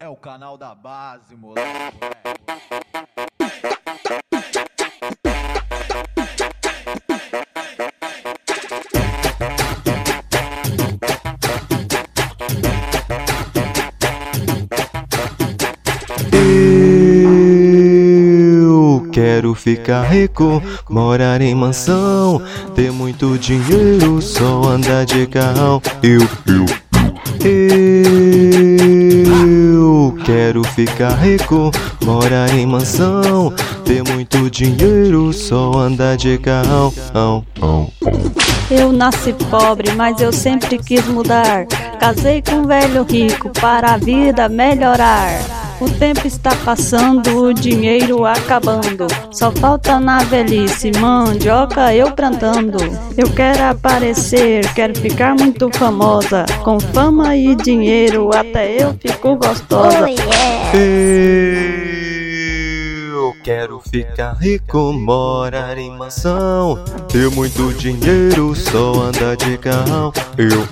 É o canal da base, moleque. Eu quero ficar rico, morar em mansão, ter muito dinheiro, só andar de carrão. Eu quero ficar rico, morar em mansão, ter muito dinheiro, só andar de carrão. Eu nasci pobre, mas eu sempre quis mudar. Casei com um velho rico para a vida melhorar. O tempo está passando, o dinheiro acabando. Só falta na velhice, mandioca eu plantando. Eu quero aparecer, quero ficar muito famosa. Com fama e dinheiro, até eu fico gostosa. Eu quero ficar rico, morar em mansão, ter muito dinheiro, só andar de carrão. Eu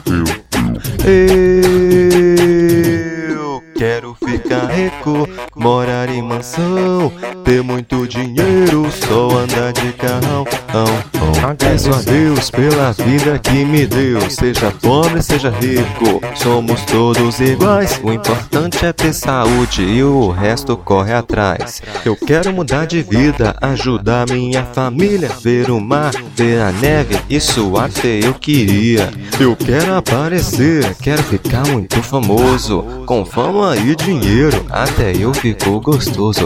quero ficar rico, morar em mansão, ter muito dinheiro, só andar de carrão. Agradeço a Deus pela vida que me deu. Seja pobre, seja rico, somos todos iguais. O importante é ter saúde e o resto corre atrás. Eu quero mudar de vida, ajudar minha família, ver o mar, ver a neve, isso até eu queria. Eu quero aparecer, quero ficar muito famoso, com fama e dinheiro, até eu fico gostoso.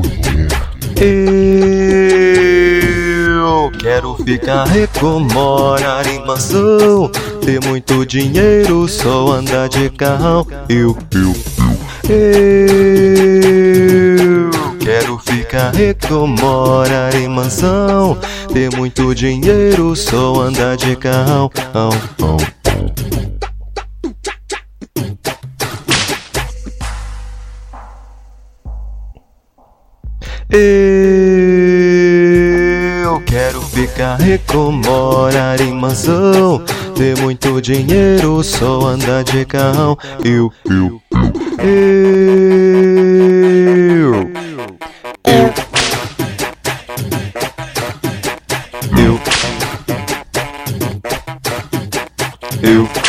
Eu quero ficar rico, morar em mansão, ter muito dinheiro, só andar de carrão. Eu quero ficar rico, morar em mansão, ter muito dinheiro, só andar de carrão. Eu quero ficar rico, morar em mansão, ter muito dinheiro, só andar de carrão. Eu eu